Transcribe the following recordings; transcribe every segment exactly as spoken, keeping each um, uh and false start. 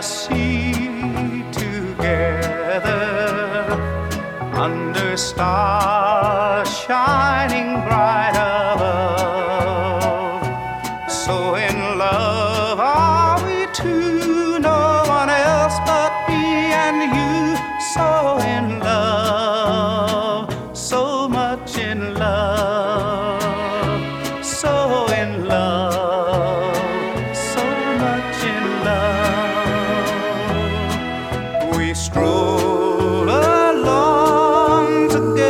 sea together, under stars shining bright above. So in love are we two, no one else but me and you. So in love, so much in love, so in love, so much in love. We stroll along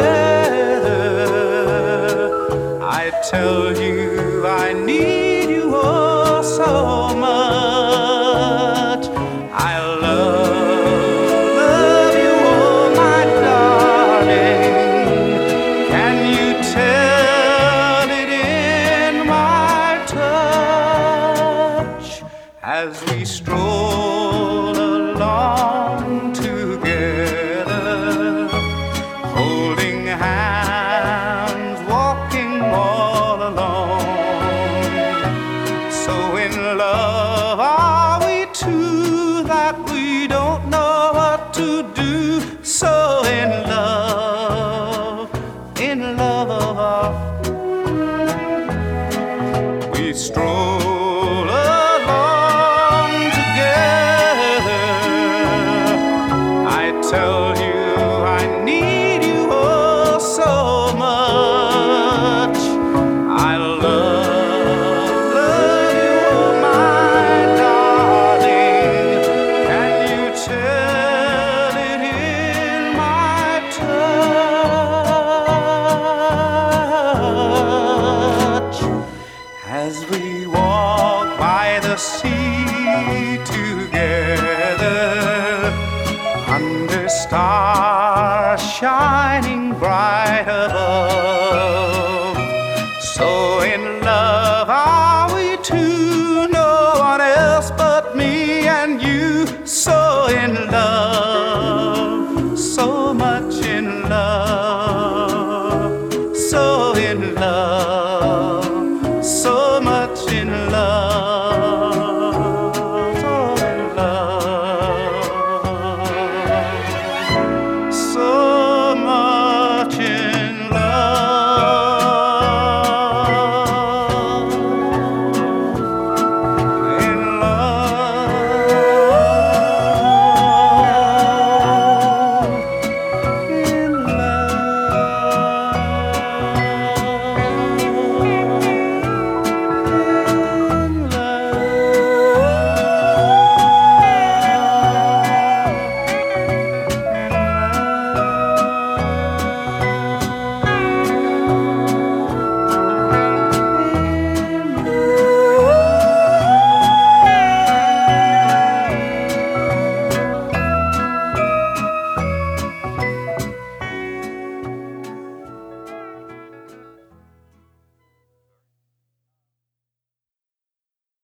together. I tell you I need you oh so much. I love, love you oh my darling. Can you tell it in my touch? As we stroll along together, holding hands, walking all alone. So in love are we two that we don't know what to do. So in love, in love of our, we stroll along together. I tell you I need you oh so much. I love, love you oh my darling. Can you tell it in my touch? As we walk by the sea